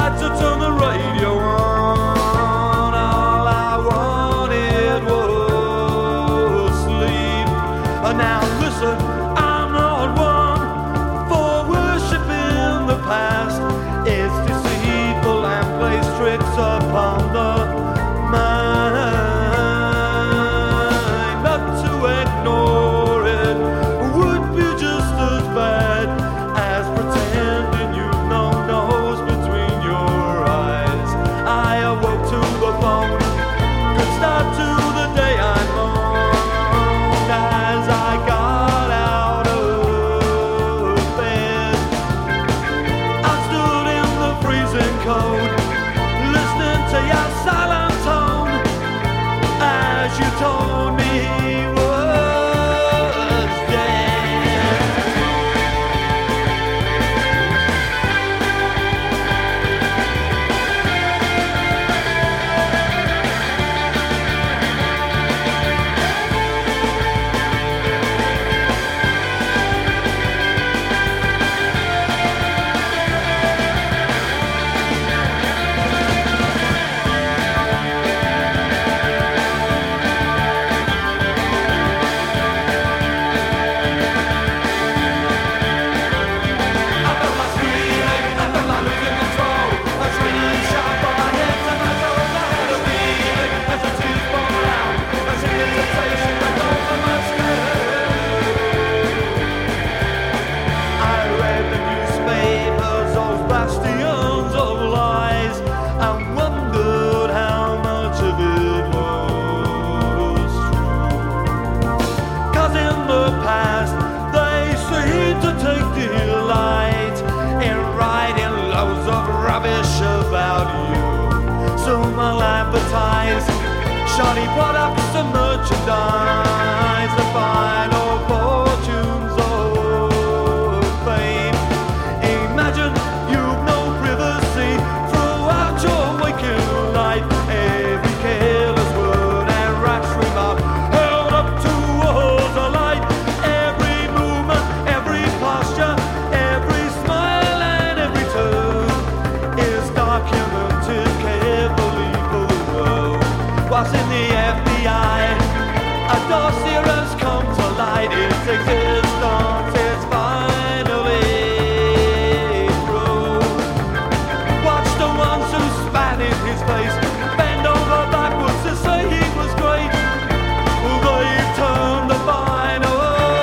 tried to turn the radio on. All I wanted was sleep. Now listen, I'm not one for worshiping the past. It's deceitful and plays tricks upon the mind. Not to ignore it would be just as bad as pretending you've no nose between your eyes. I awoke to the phone, good start to the day I moaned as I got out of bed. I stood in the freezing cold, listening to your silent tone as you told me he was dead. Shoddy products and merchandise, the final fortunes of fame. Imagine you've no privacy throughout your waking life. Every careless word and rash remark held up towards the light. Every movement, every posture, every smile and every turn is documented carefully for the world. Whilst in the FBI, a dossier has come to light. Its existence is finally through. Watch the ones who spat in his face bend over backwards to say he was great. They've turned the final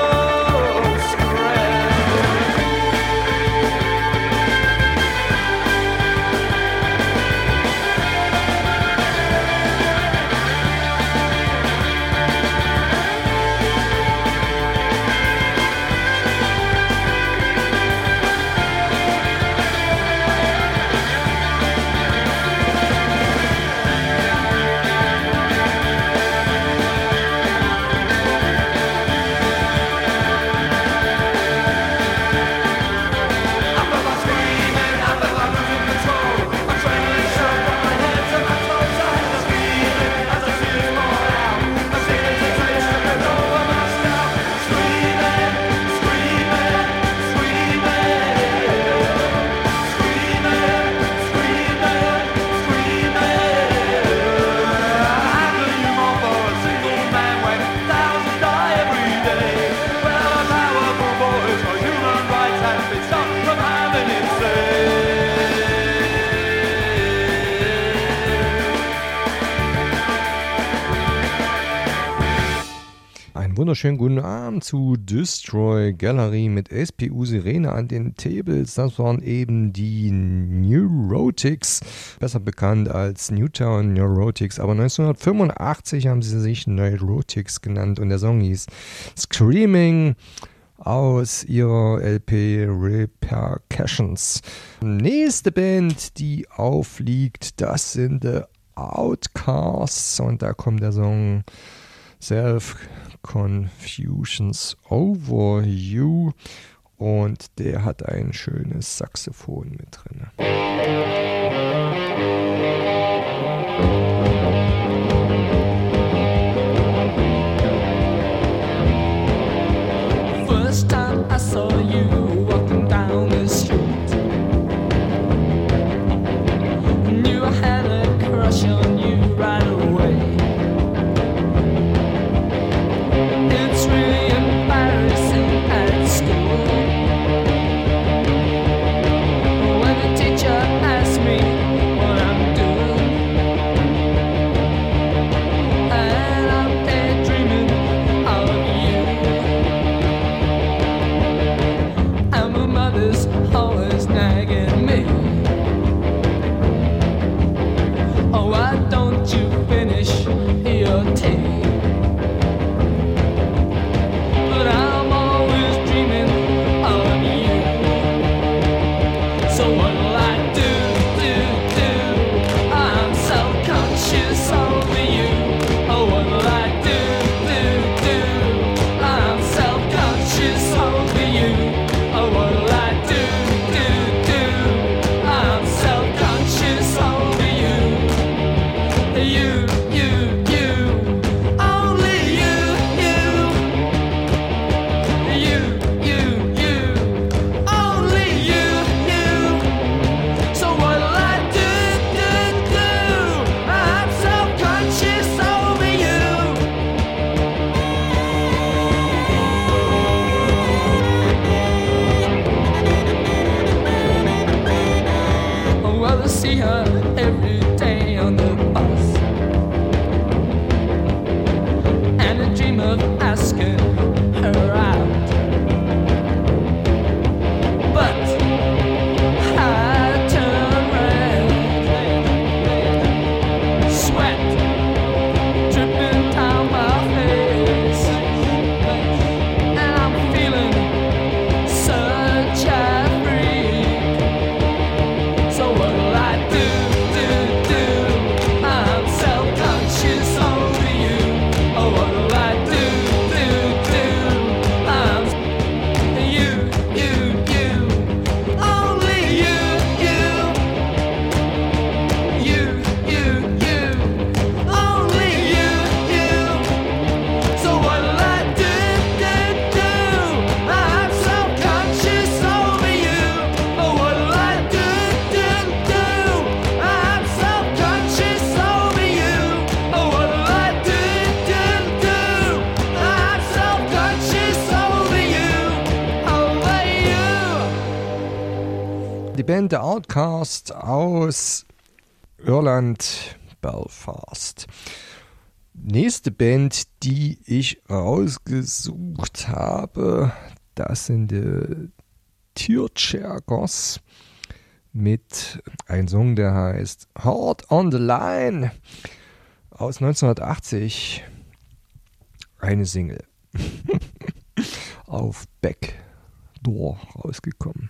Wunderschönen guten Abend zu Destroy Gallery mit SPU Sirene an den Tables. Das waren eben die Neurotics, besser bekannt als Newtown Neurotics. Aber 1985 haben sie sich Neurotics genannt und der Song hieß Screaming aus ihrer LP Repercussions. Nächste Band, die aufliegt, das sind The Outcasts und da kommt der Song Self-Confusions Over You und der hat ein schönes Saxophon mit drin. First time I saw you walking down the street, to see her every day on the bus, and I dream of asking her out. But I turn red, sweat dripping down my face, and I'm feeling such a freak. So what'll I do? I'm self-conscious over you. Oh, what'll I do? I'm you, only you, only you. So what'll I do? I'm self-conscious over you. Oh, what'll I do? I'm self-conscious over you. Oh, what'll I do? I'm self-conscious over you. Die Band The Outcast aus Irland, Belfast. Nächste Band, die ich rausgesucht habe, das sind die Tearjerkers mit einem Song, der heißt Heart on the Line aus 1980. Eine Single auf Backdoor rausgekommen.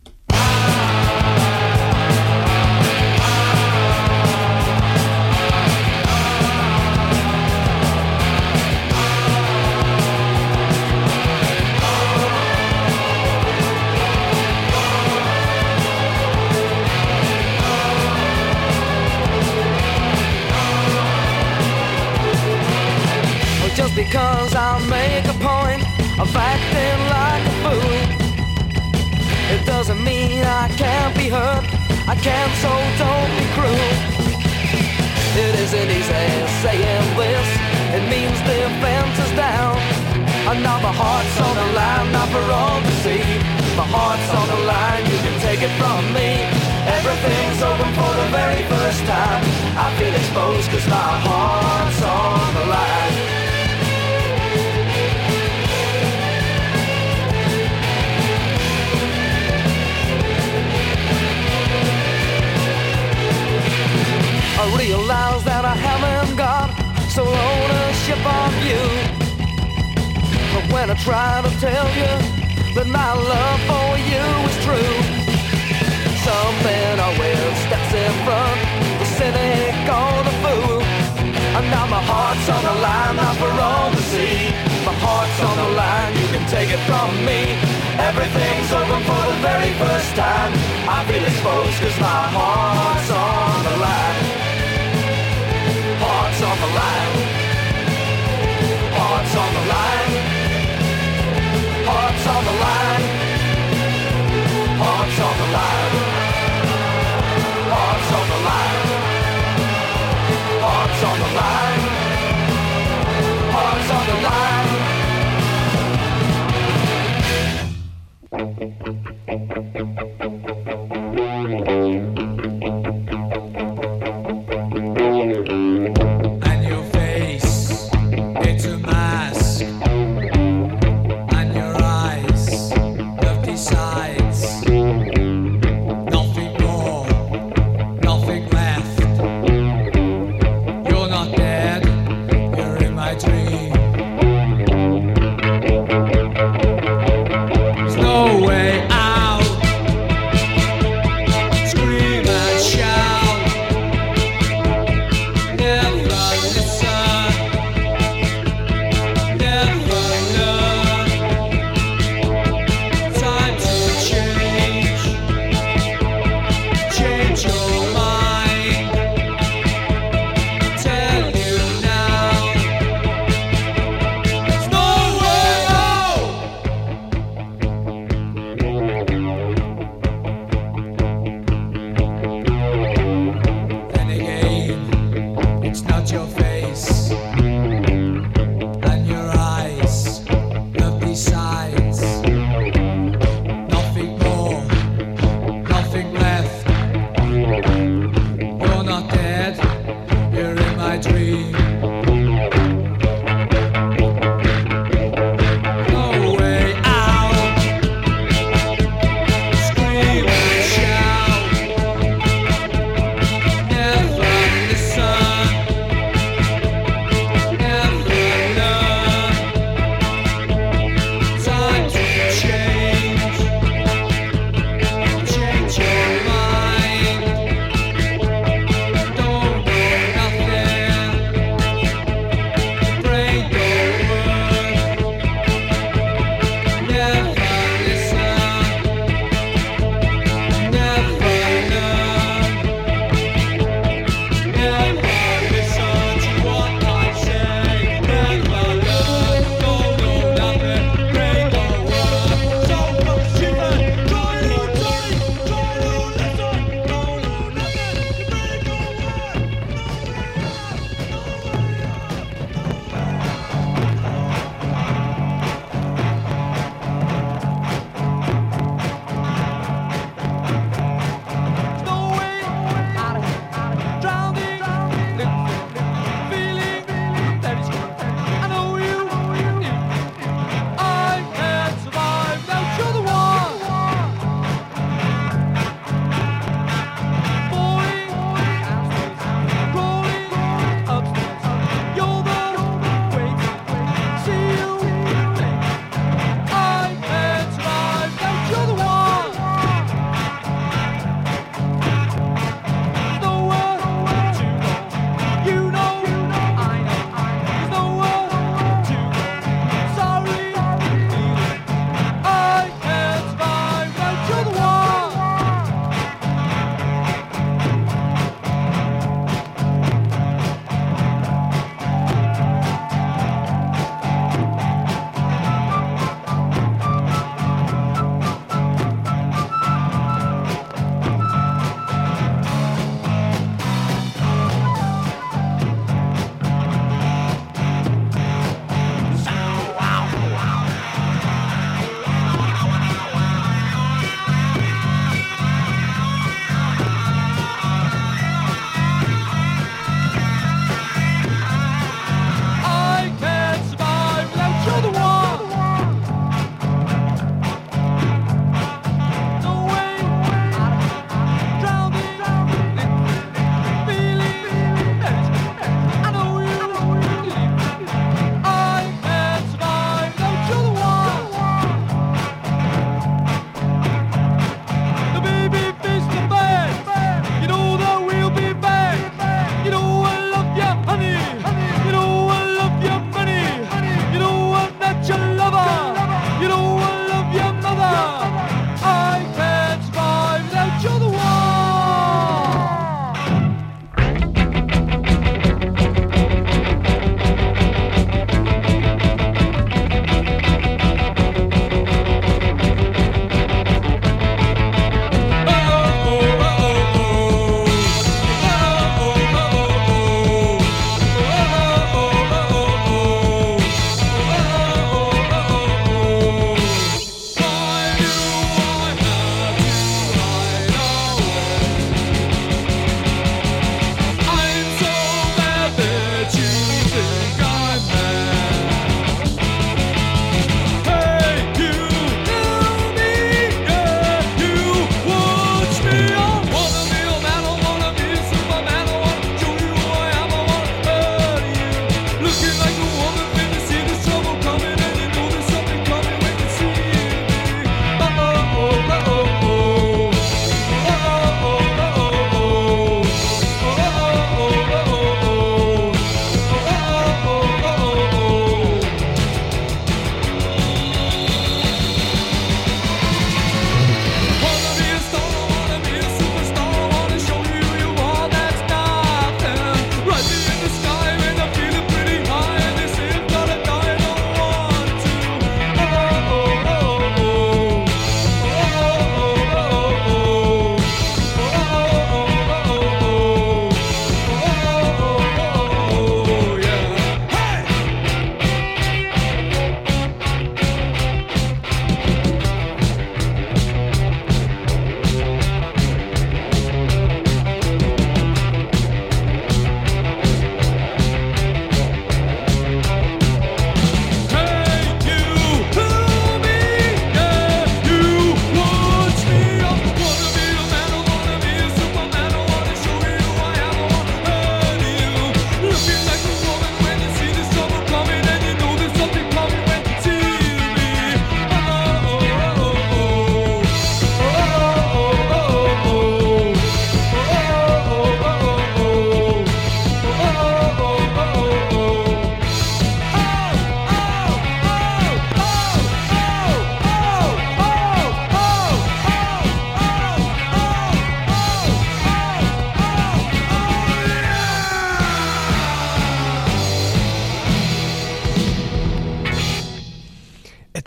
Just because I make a point of acting like a fool, it doesn't mean I can't be hurt. I can, so don't be cruel. It isn't easy saying this. It means the fence is down, and now my heart's on the line, not for all to see. My heart's on the line, you can take it from me. Everything's open for the very first time. I feel exposed 'cause my heart's on the line. I realize that I haven't got sole ownership of you, but when I try to tell you that my love for you is true, something always steps in front, the cynic or the fool. And now my heart's on the line, not for all to see. My heart's on the line, you can take it from me. Everything's open for the very first time. I feel exposed 'cause my heart's on the line. Hearts on the line. Hearts on the line. Hearts on the line. Hearts on the line. Hearts on the line. Hearts on the line. Hearts on the line.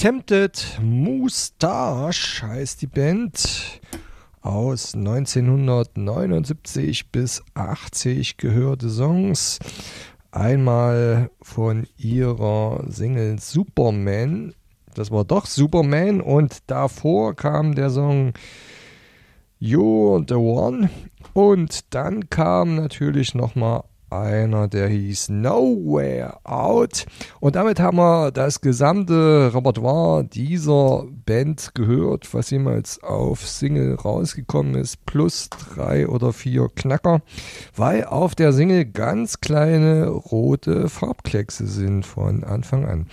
Attempted Moustache heißt die Band. Aus 1979 bis 80 gehörte Songs. Einmal von ihrer Single Superman. Das war doch Superman. Und davor kam der Song You're the One. Und dann kam natürlich nochmal einer, der hieß Nowhere Out. Und damit haben wir das gesamte Repertoire dieser Band gehört, was jemals auf Single rausgekommen ist, plus 3 oder 4 Knacker, weil auf der Single ganz kleine rote Farbkleckse sind von Anfang an.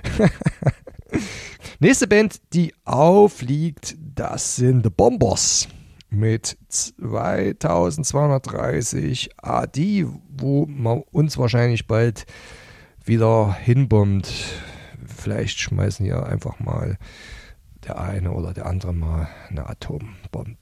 Nächste Band, die aufliegt, das sind The Bombers. Mit 2230 AD, wo man uns wahrscheinlich bald wieder hinbombt. Vielleicht schmeißen hier einfach mal der eine oder der andere mal eine Atombombe.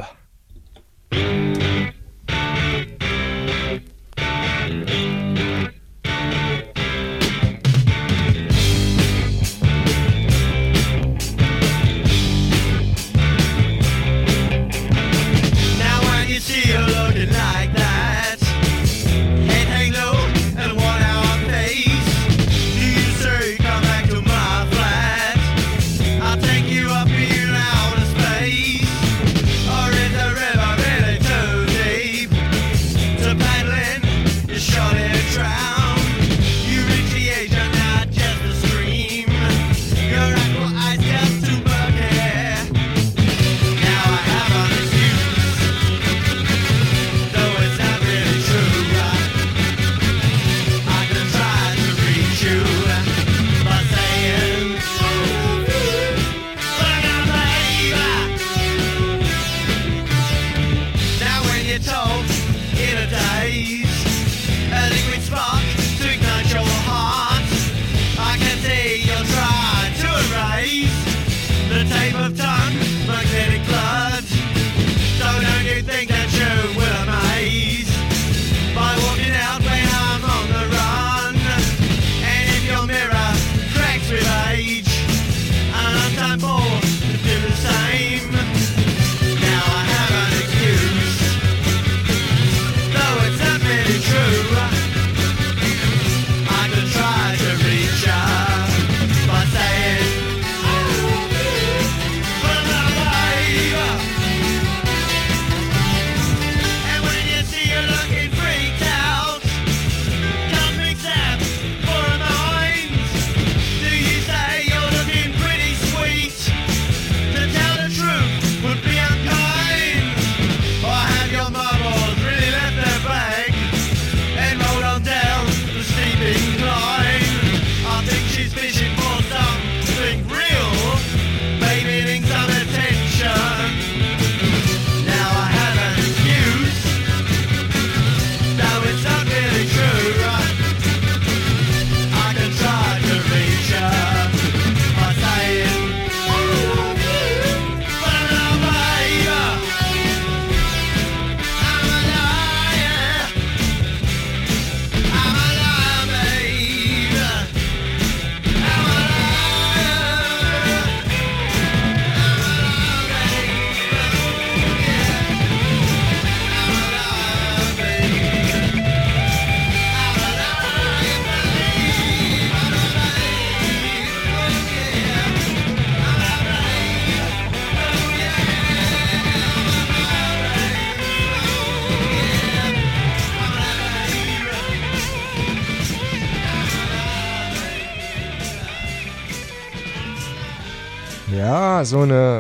Ja, so eine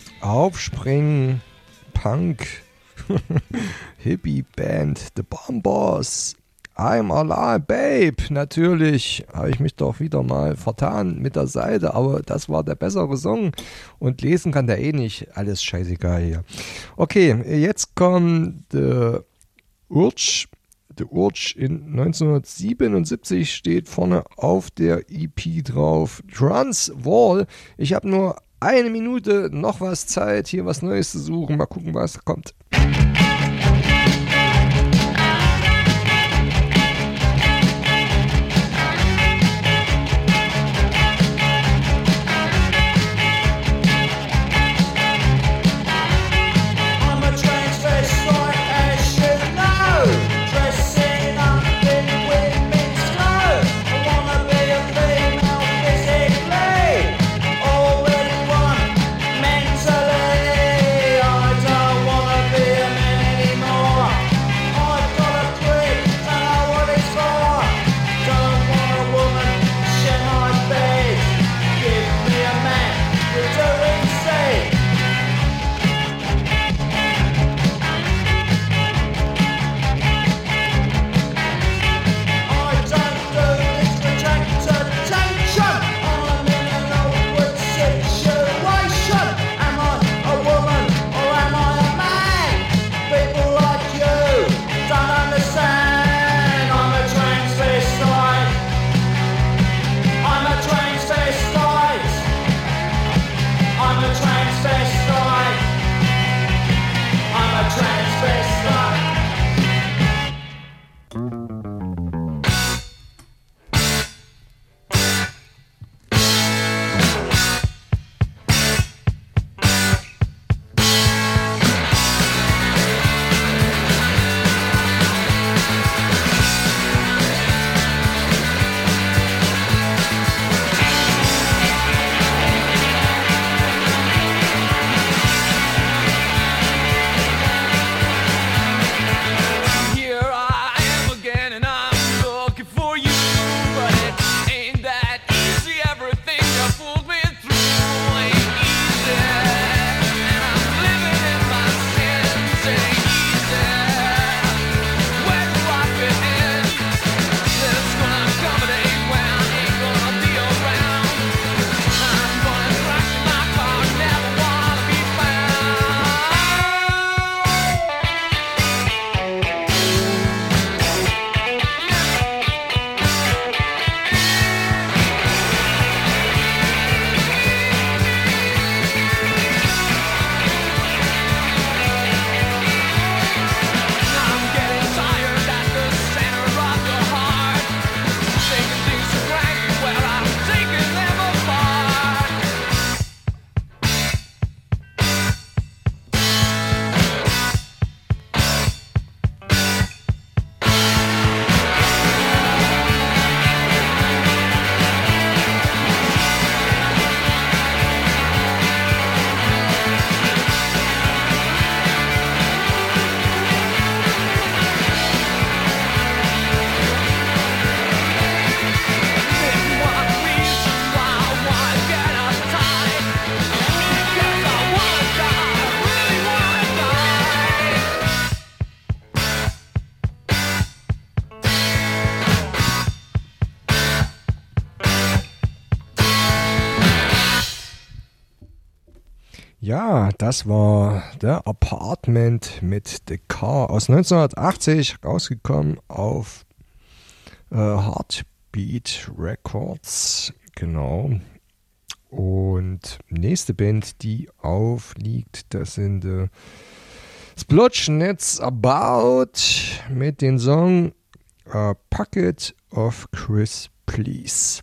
Aufspring-Punk-Hippie-Band, The Bombers, I'm Alive, Babe. Natürlich habe ich mich doch wieder mal vertan mit der Seite, aber das war der bessere Song und lesen kann der eh nicht. Alles scheißegal hier. Okay, jetzt kommt The Urge. The Urge in 1977 steht vorne auf der EP drauf. Transwall. Ich habe nur 1 Minute noch was Zeit, hier was Neues zu suchen. Mal gucken, was kommt. Ja, das war The Apartment mit The Car aus 1980, rausgekommen auf Heartbeat Records, genau. Und nächste Band, die aufliegt, das sind Splotchnets About mit dem Song A Packet of Chris Please.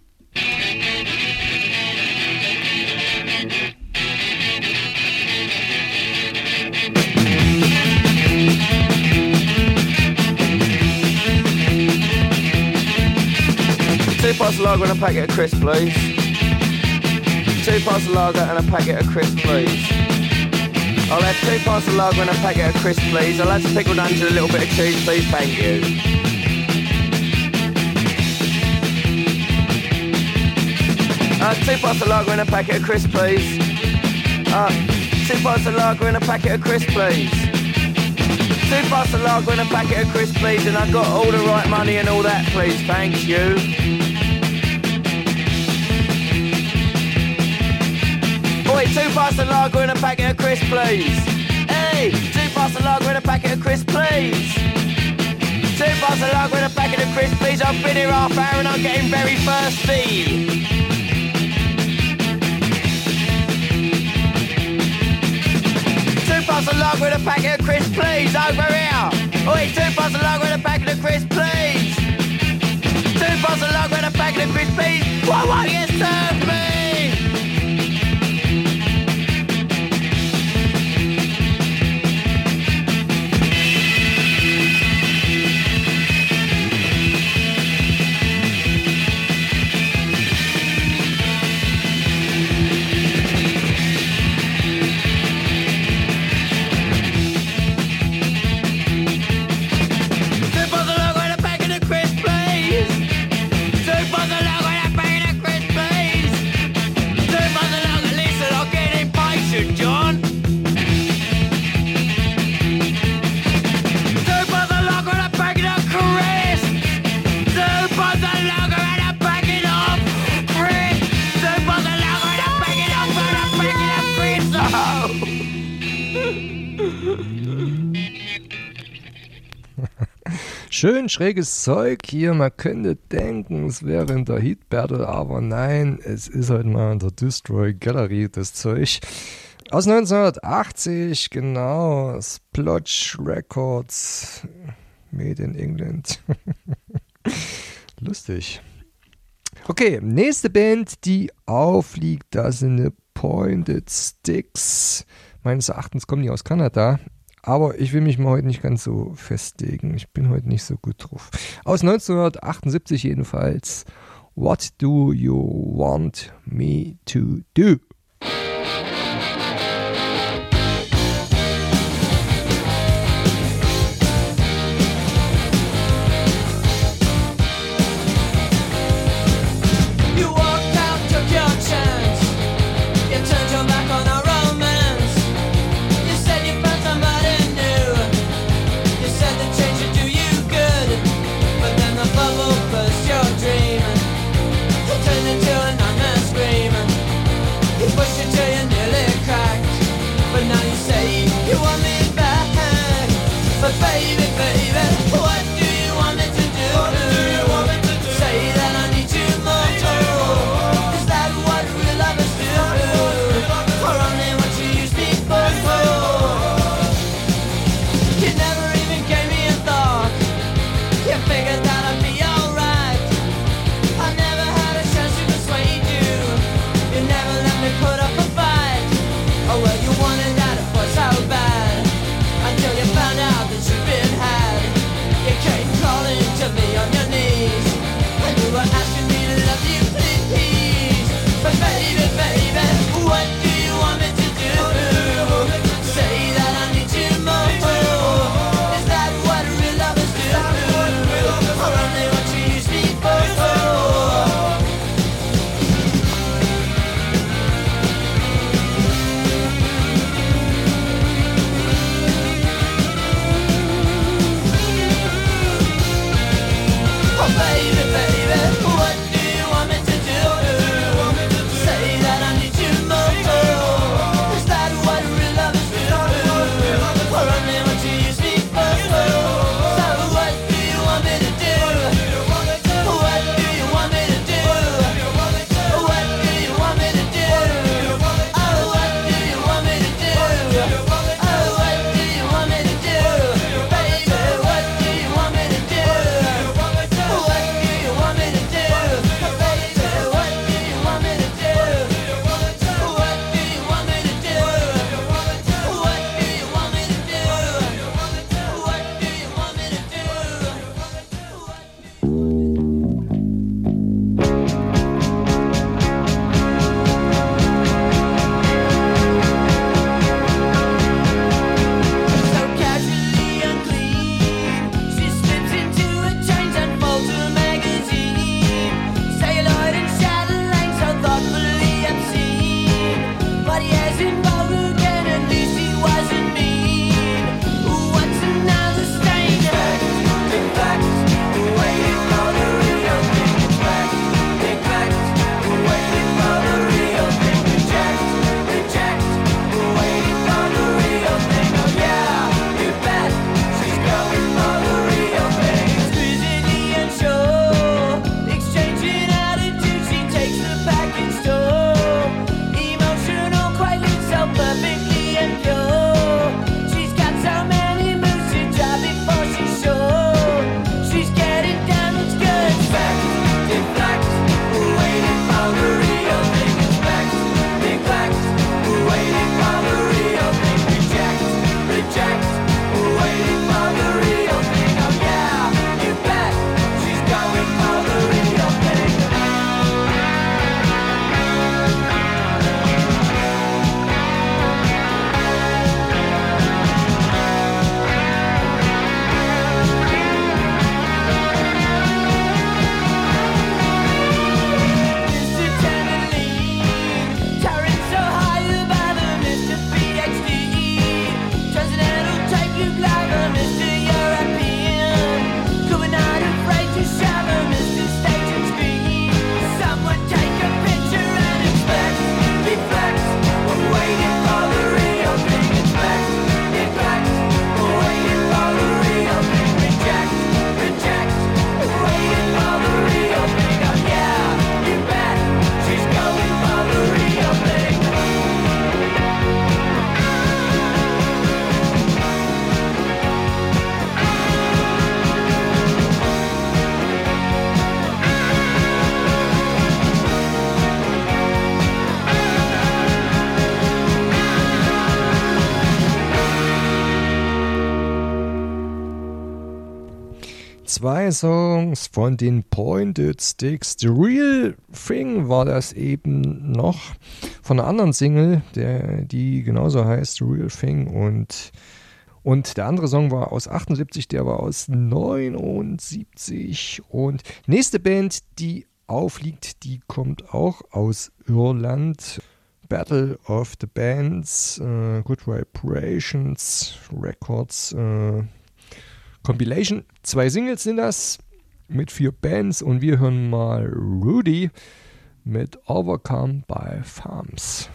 Two pints of lager and a packet of crisps, please. Two pints of lager and a packet of crisps, please. I'll have 2 pints of lager and a packet of crisps, please. I'll have some pickled onions and a little bit of cheese, please. Thank you. 2 pints of lager and a packet of crisps, please. 2 pints of lager and a packet of crisps, please. 2 pints of lager and a packet of crisps, please. And I've got all the right money and all that, please. Thank you. Oi, 2 pints of lager and a packet of crisps, please. Hey, 2 pints of lager and a packet of crisps, please. 2 pints of lager and a packet of crisps, please. I've been here half hour and I'm getting very thirsty. 2 pints of lager and a packet of crisps, please. Over here. Oi, 2 pints of lager and a packet of crisps, please. 2 pints of lager and a packet of crisps, please. Why won't you serve me? Schön schräges Zeug hier, man könnte denken, es wäre in der Heat Battle, aber nein, es ist halt mal in der Destroy Gallery das Zeug. Aus 1980, genau, Splotch Records, made in England. Lustig. Okay, nächste Band, die aufliegt, das sind die Pointed Sticks. Meines Erachtens kommen die aus Kanada. Aber ich will mich mal heute nicht ganz so festlegen. Ich bin heute nicht so gut drauf. Aus 1978 jedenfalls. What do you want me to do? Until you found out that you've been had. 2 Songs von den Pointed Sticks. The Real Thing war das eben noch von einer anderen Single, die genauso heißt, The Real Thing. Und der andere Song war aus 78, der war aus 79. Und nächste Band, die aufliegt, die kommt auch aus Irland. Battle of the Bands, Good Vibrations Records, Compilation. 2 Singles sind das mit 4 Bands und wir hören mal Rudy mit Overcome by Farms.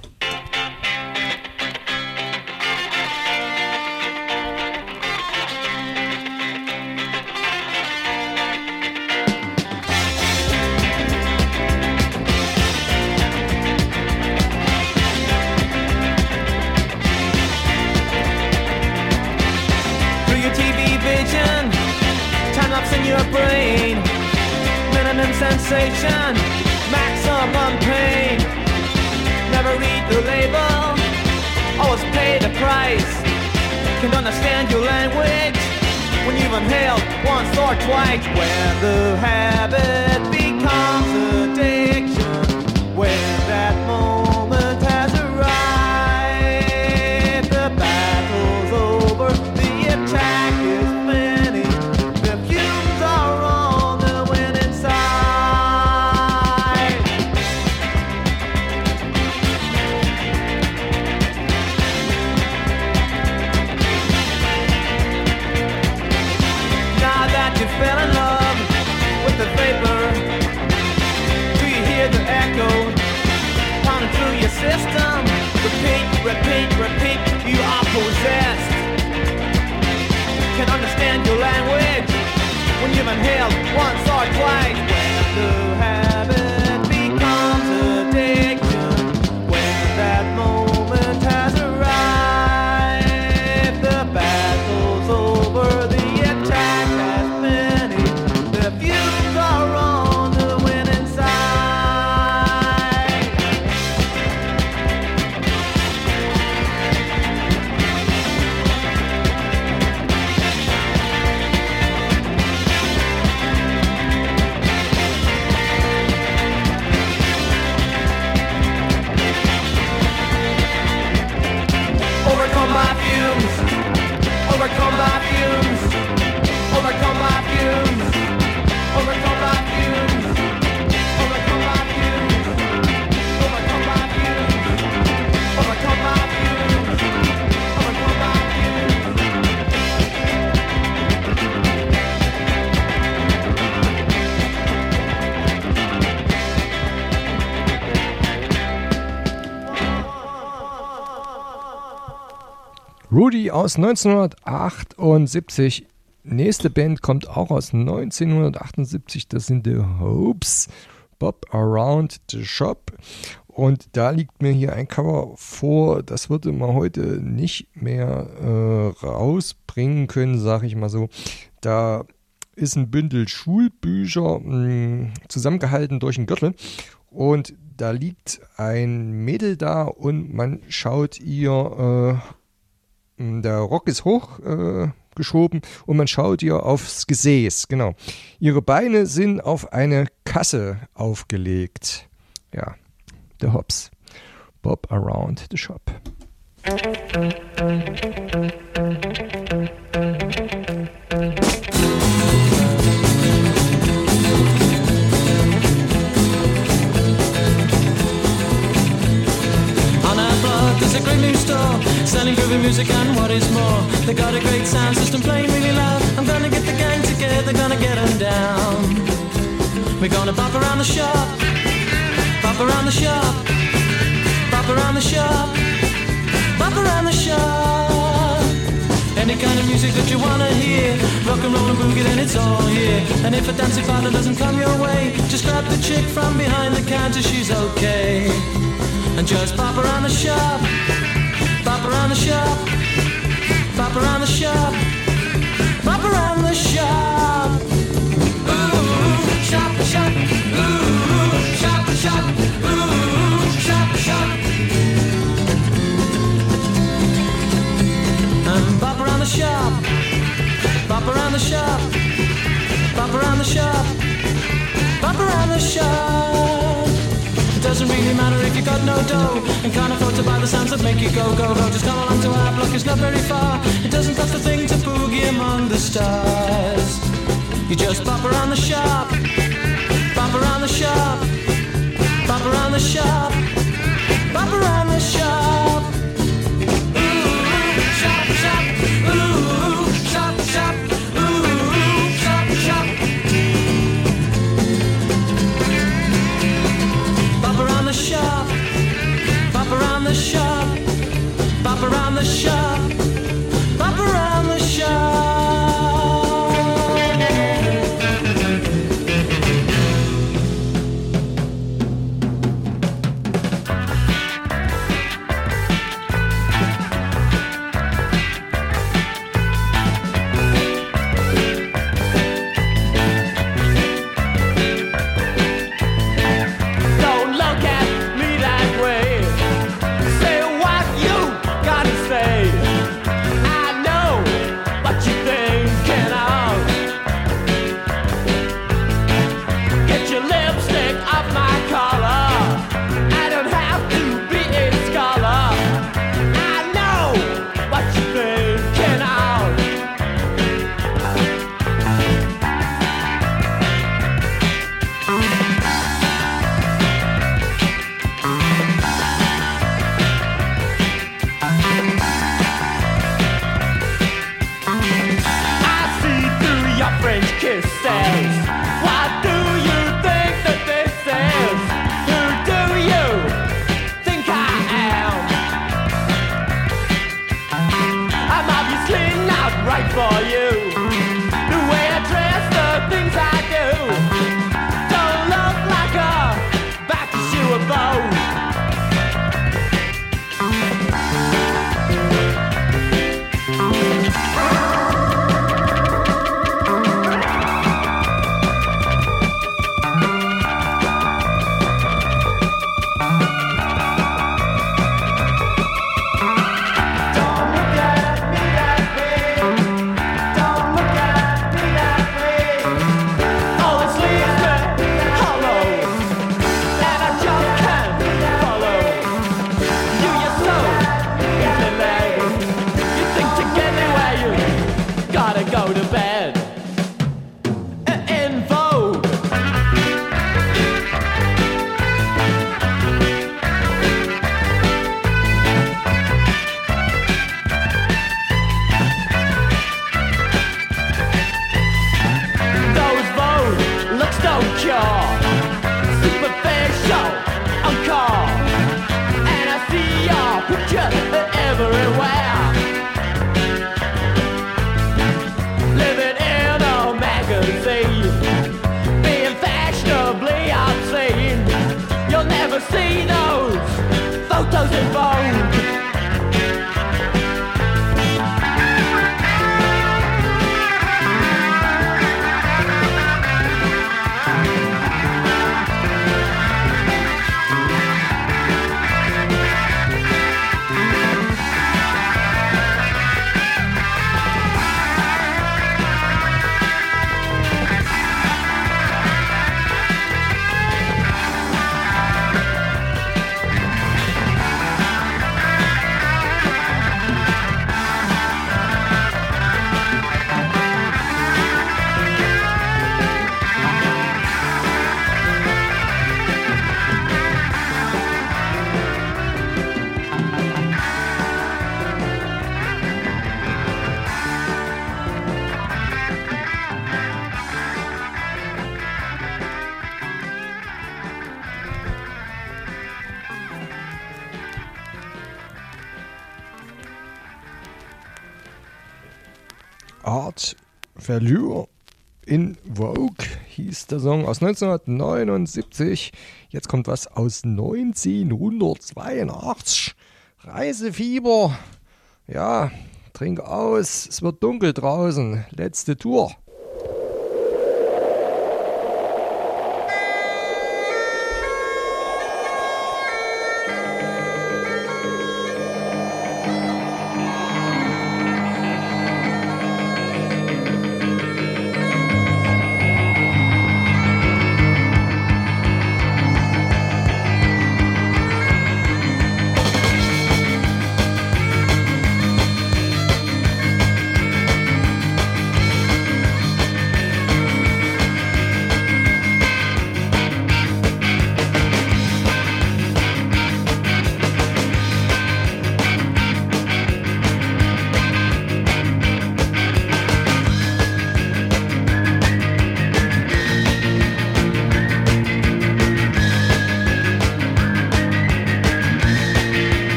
Your brain, minimum sensation, maximum pain. Never read the label, always pay the price. Can understand your language when you've inhaled once or twice. When the habit becomes addiction, when that moment has arrived, the battle's over, the attack is finished. Fell in love with the vapor. Do you hear the echo pounding through your system? Repeat, repeat, repeat, you are possessed. Can understand your language when you've inhaled once or twice. When the habit becomes addiction, when that moment has arrived, the battle's over, the attack has finished, the fumes are on the winning side. Overcome by fumes, overcome by fumes, overcome by fumes, overcome by fumes, overcome by fumes, overcome by fumes, overcome by fumes, overcome by Rudy aus 1978. Nächste Band kommt auch aus 1978. Das sind The Hopes, Bob Around the Shop. Und da liegt mir hier ein Cover vor, das würde man heute nicht mehr rausbringen können, sage ich mal so. Da ist ein Bündel Schulbücher zusammengehalten durch einen Gürtel. Und da liegt ein Mädel da und man schaut ihr, der Rock ist hochgeschoben und man schaut ihr aufs Gesäß. Genau. Ihre Beine sind auf eine Kasse aufgelegt. Ja, The Hops. Bob Around the Shop. There's a great new store selling groovy music and what is more, they got a great sound system playing really loud. I'm gonna get the gang together, gonna get them down. We're gonna bop around the shop, bop around the shop, bop around the shop, bop around the shop. Any kind of music that you wanna hear, rock and roll and boogie, then it's all here. And if a dancing partner doesn't come your way, just grab the chick from behind the counter, she's okay. And just pop around the shop, pop around the shop, pop around the shop, pop around the shop. Ooh, shop, shop, ooh, shop, shop, ooh, shop, shop. And pop around the shop, pop around the shop, shop. Bop around the shop. It doesn't really matter if you got no dough and can't afford to buy the sounds that make you go, go, go. Just come along to our block, it's not very far. It doesn't cost a thing to boogie among the stars. You just bop around the shop. Bop around the shop. Bop around the shop. Bop around the shop. Ooh, shop, shop. Ooh, shop, shop. Ooh, shop, shop. Bop around the shop. Bop around the shop. Bop around the shop. Bop around the shop. Art Verlure in Vogue hieß der Song aus 1979. Jetzt kommt was aus 1982. Reisefieber. Ja, trink aus. Es wird dunkel draußen. Letzte Tour.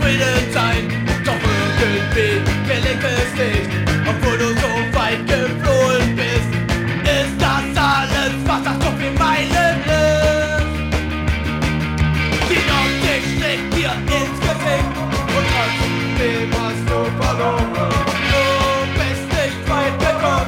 zufrieden sein. Doch irgendwie gelingt es nicht, obwohl du so weit geflohen bist. Ist das alles, was das so viel Meilen ist? Die Optik schlägt dir ins Gesicht und trotzdem hast du verloren. Du bist nicht weit gekommen.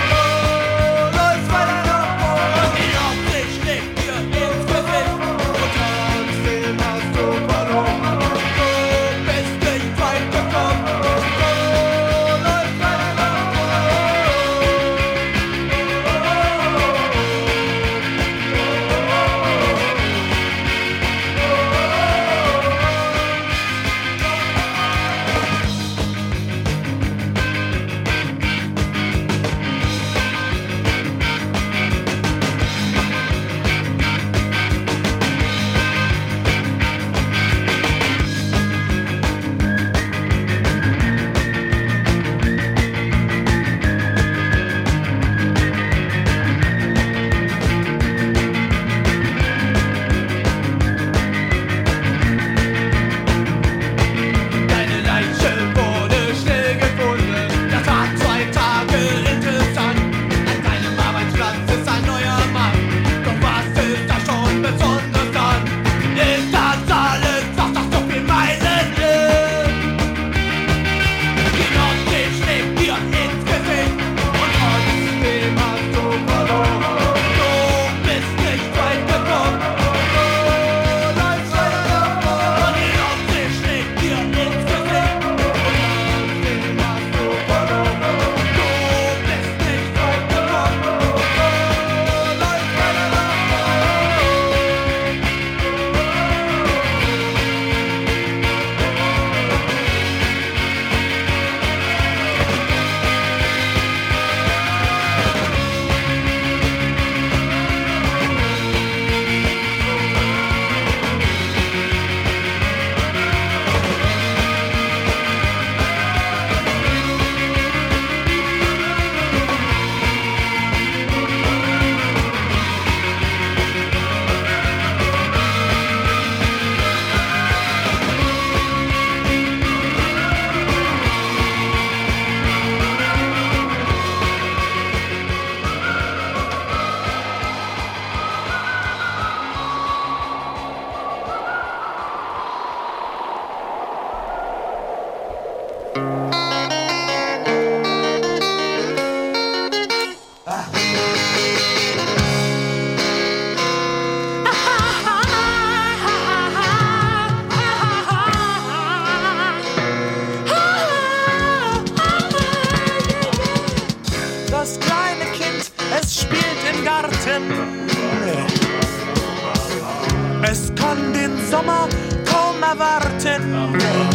Es kann den Sommer kaum erwarten.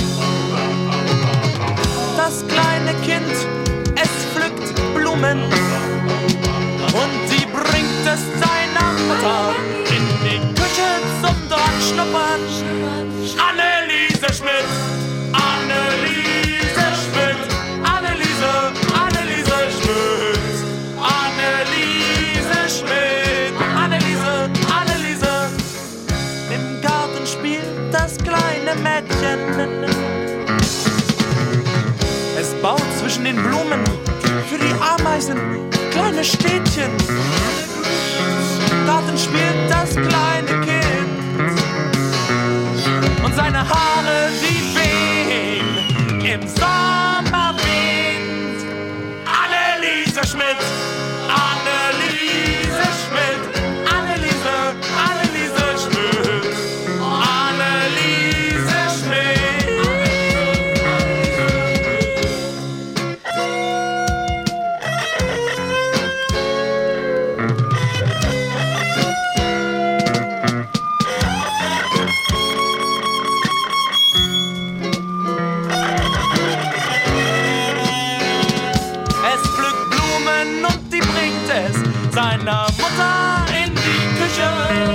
Das kleine Kind, es pflückt Blumen und die bringt es seiner Mutter in die Küche zum dort schnuppern. Anneliese Schmidt, Anneliese Schmidt, Anneliese, Anneliese Schmidt, Anneliese Schmidt, Anneliese, Anneliese. Im Garten spielt das kleine Mädchen. Es baut zwischen den Blumen für die Ameisen kleine Städtchen. Im Garten spielt das kleine Kind und seine Haare, die wehen im Sommerwind. Anneliese Schmidt, Anneliese Schmidt, Anneliese, Anneliese Schmidt, Anneliese Schmidt. Seiner Mutter in die Küche.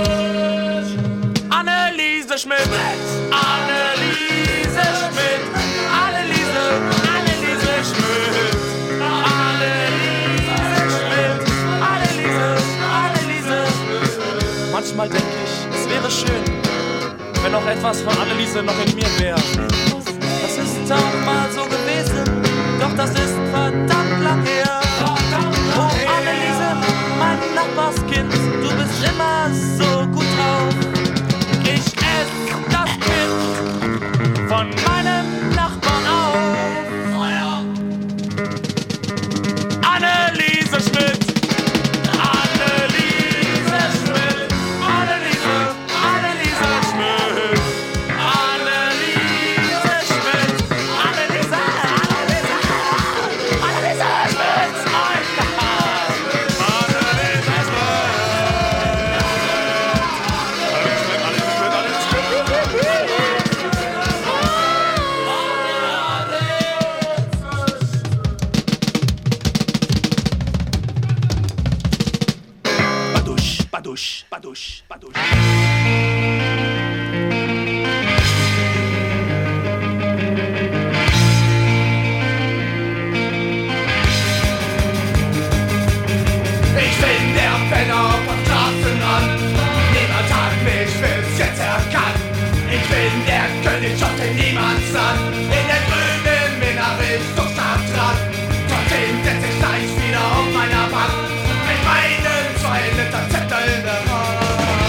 Anneliese Schmidt, Anneliese Schmidt, Anneliese, Anneliese Schmidt, Anneliese Schmidt, Anneliese, Anneliese. Manchmal denke ich, es wäre schön, wenn noch etwas von Anneliese noch in mir wäre. Badusch, Badusch. Ich bin der Penner vom Straßenrand. Niemand hat mich bis jetzt erkannt. Ich bin der König aus dem Niemandsland. In der grünen Minarich Stadtrand. Trotzdem setz ich gleich wieder auf meiner Bank. Mit meinen 2 Liter Zettel in der Hand.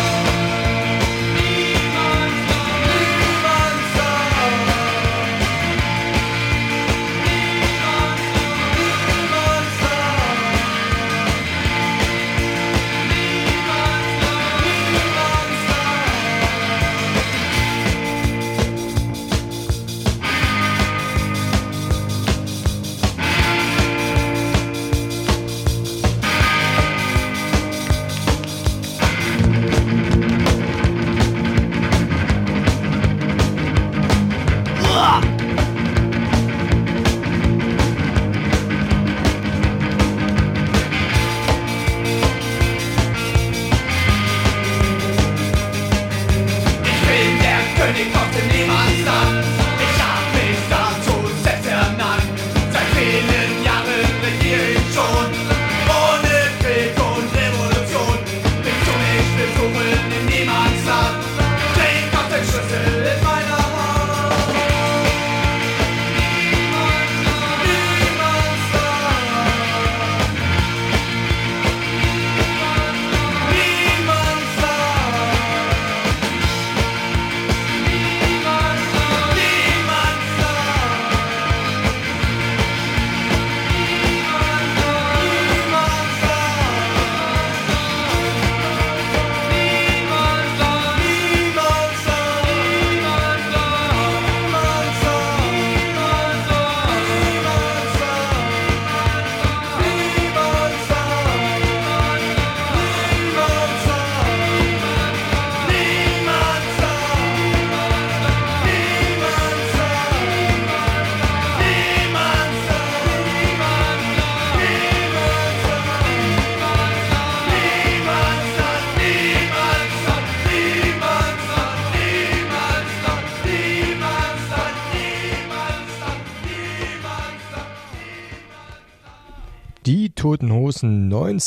Die Toten Hosen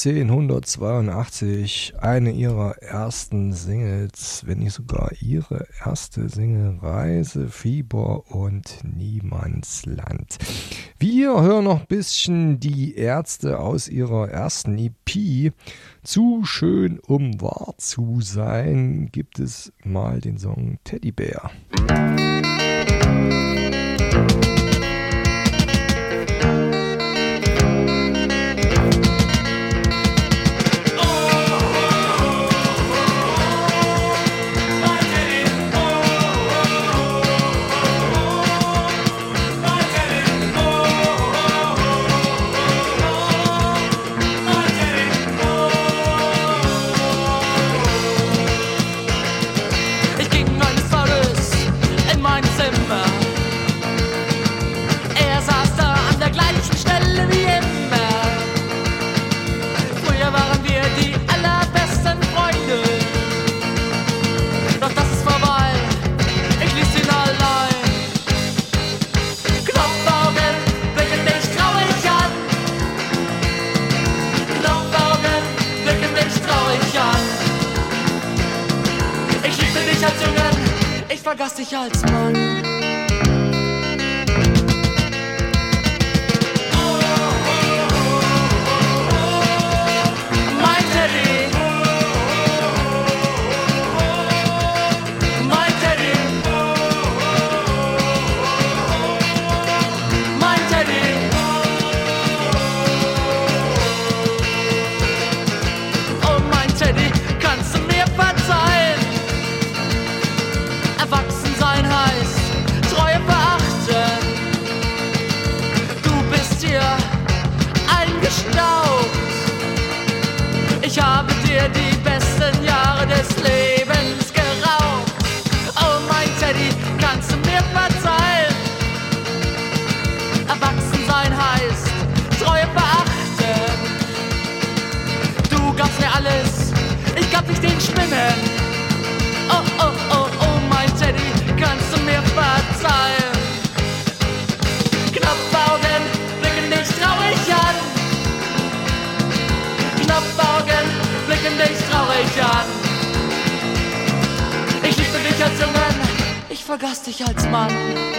1982, eine ihrer ersten Singles, wenn nicht sogar ihre erste Single, Reise, Fieber und Niemandsland. Wir hören noch ein bisschen die Ärzte aus ihrer ersten EP. Zu schön, um wahr zu sein, gibt es mal den Song Teddybär. Vergaß dich als Mann. Mein Teddy, mein Teddy, mein Teddy. Oh mein Teddy, kannst du mir verzeihen? Erwachsen sein heißt vergaß dich als Mann.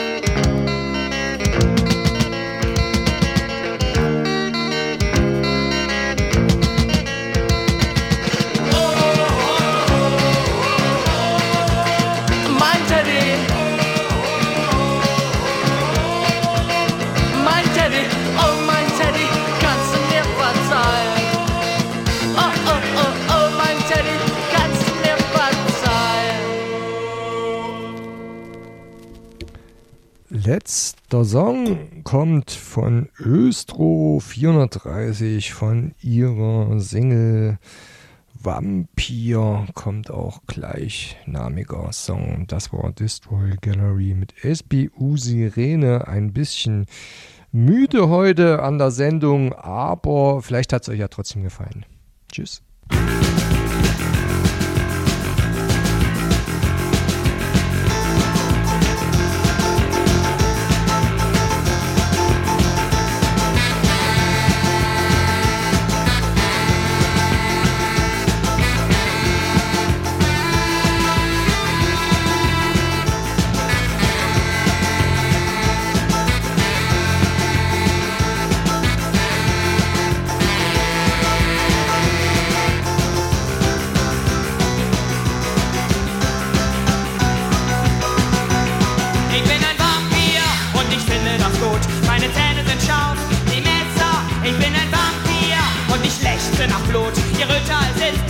Letzter Song kommt von Östro 430 von ihrer Single Vampir, kommt auch gleichnamiger Song. Das war Destroy Gallery mit SPU Sirene. Ein bisschen müde heute an der Sendung, aber vielleicht hat es euch ja trotzdem gefallen. Tschüss. Nach Blut, je röter es ist,